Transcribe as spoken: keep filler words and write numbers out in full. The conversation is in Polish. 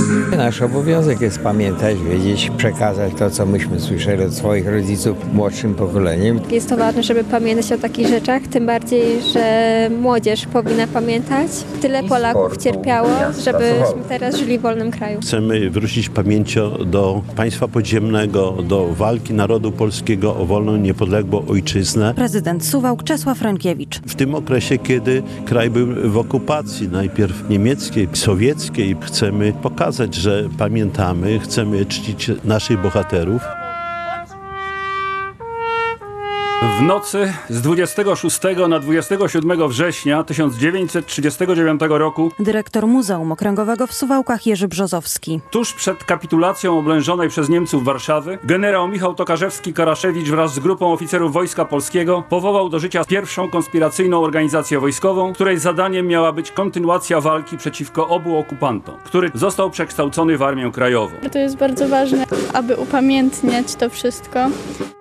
Nasz obowiązek jest pamiętać, wiedzieć, przekazać to, co myśmy słyszeli od swoich rodziców młodszym pokoleniem. Jest to ważne, żeby pamiętać o takich rzeczach, tym bardziej, że młodzież powinna pamiętać. Tyle Polaków cierpiało, żebyśmy teraz żyli w wolnym kraju. Chcemy wrócić pamięcią do państwa podziemnego, do walki narodu polskiego o wolną, niepodległą ojczyznę. Prezydent Suwałk Czesław Rękiewicz. W tym okresie, kiedy kraj był w okupacji, najpierw niemieckiej, sowieckiej, chcemy pokazać, że pamiętamy, chcemy czcić naszych bohaterów. W nocy z dwudziestego szóstego na dwudziestego siódmego września tysiąc dziewięćset trzydziestego dziewiątego roku Dyrektor Muzeum Okręgowego w Suwałkach Jerzy Brzozowski. tuż przed kapitulacją oblężonej przez Niemców Warszawy generał Michał Tokarzewski-Karaszewicz wraz z grupą oficerów Wojska Polskiego powołał do życia pierwszą konspiracyjną organizację wojskową, której zadaniem miała być kontynuacja walki przeciwko obu okupantom, który został przekształcony w Armię Krajową. To jest bardzo ważne, aby upamiętniać to wszystko.